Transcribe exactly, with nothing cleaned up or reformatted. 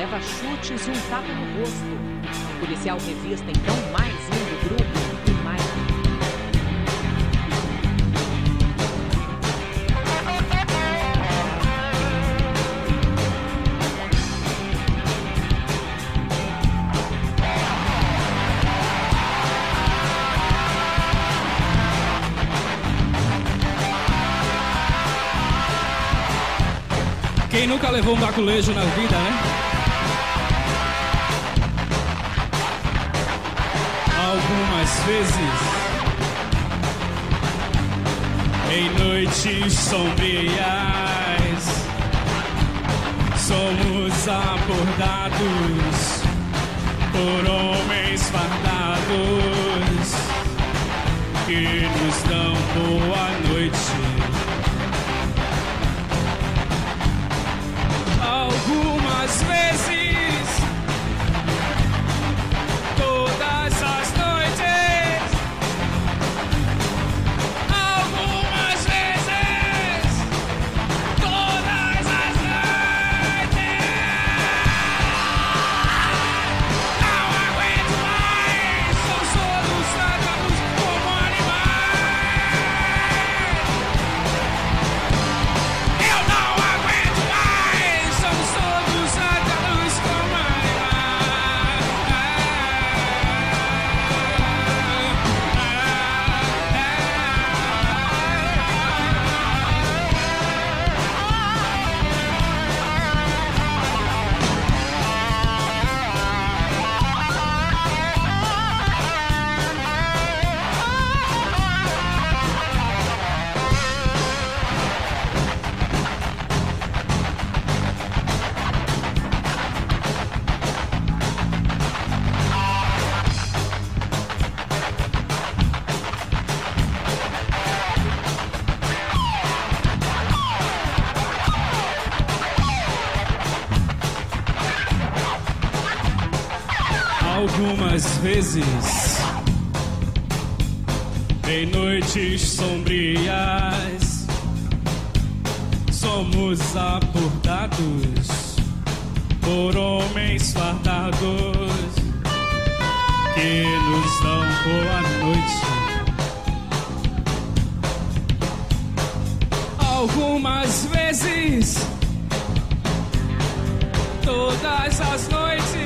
leva chutes e um tapa no rosto. O policial revista então mais um do grupo e mais um. Quem nunca levou um baculejo na vida, né? Algumas vezes, em noites sombrias, somos abordados por homens fardados que nos dão boa noite. Algumas vezes, todas as noites, algumas vezes, todas as noites. Não aguento mais, são soluçados como animais. Eu não aguento mais, somos todos atados como animais. Algumas vezes, em noites sombrias, somos abordados por homens fardados que nos dão boa noite. Algumas vezes, todas as noites.